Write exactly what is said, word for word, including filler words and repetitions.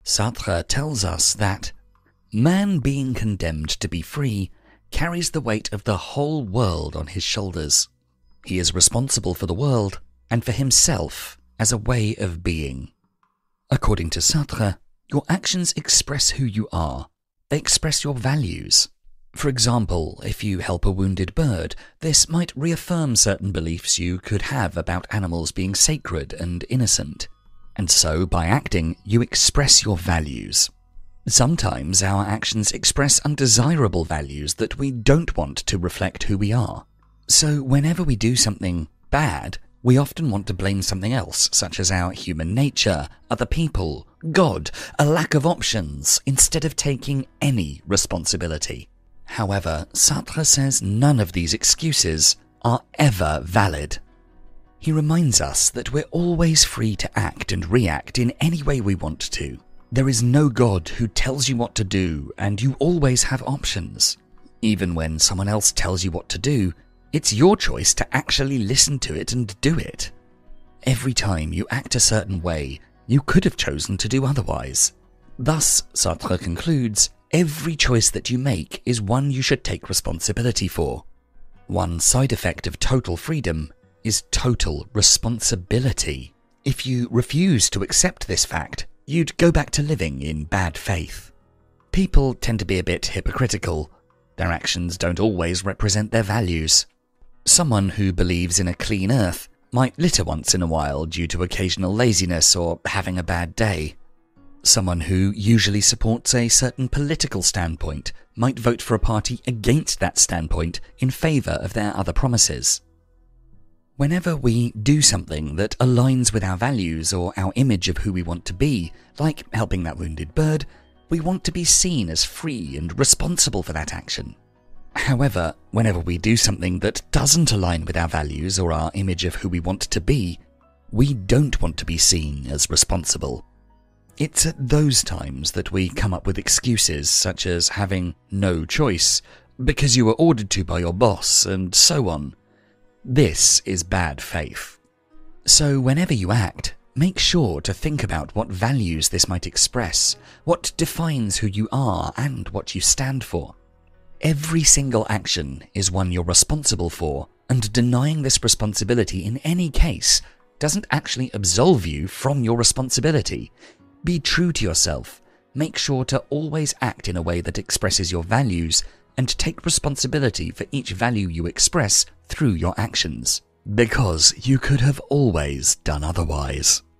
Sartre tells us that man, being condemned to be free, carries the weight of the whole world on his shoulders. He is responsible for the world and for himself as a way of being. According to Sartre, your actions express who you are. They express your values. For example, if you help a wounded bird, this might reaffirm certain beliefs you could have about animals being sacred and innocent. And so, by acting, you express your values. Sometimes our actions express undesirable values that we don't want to reflect who we are. So whenever we do something bad, we often want to blame something else, such as our human nature, other people, God, a lack of options, instead of taking any responsibility. However, Sartre says none of these excuses are ever valid. He reminds us that we're always free to act and react in any way we want to. There is no God who tells you what to do, and you always have options. Even when someone else tells you what to do, it's your choice to actually listen to it and do it. Every time you act a certain way, you could have chosen to do otherwise. Thus, Sartre concludes, every choice that you make is one you should take responsibility for. One side effect of total freedom is total responsibility. If you refuse to accept this fact, you'd go back to living in bad faith. People tend to be a bit hypocritical. Their actions don't always represent their values. Someone who believes in a clean earth might litter once in a while due to occasional laziness or having a bad day. Someone who usually supports a certain political standpoint might vote for a party against that standpoint in favour of their other promises. Whenever we do something that aligns with our values or our image of who we want to be, like helping that wounded bird, we want to be seen as free and responsible for that action. However, whenever we do something that doesn't align with our values or our image of who we want to be, we don't want to be seen as responsible. It's at those times that we come up with excuses such as having no choice, because you were ordered to by your boss, and so on. This is bad faith. So whenever you act, make sure to think about what values this might express, what defines who you are and what you stand for. Every single action is one you're responsible for, and denying this responsibility in any case doesn't actually absolve you from your responsibility. Be true to yourself. Make sure to always act in a way that expresses your values, and take responsibility for each value you express through your actions, because you could have always done otherwise.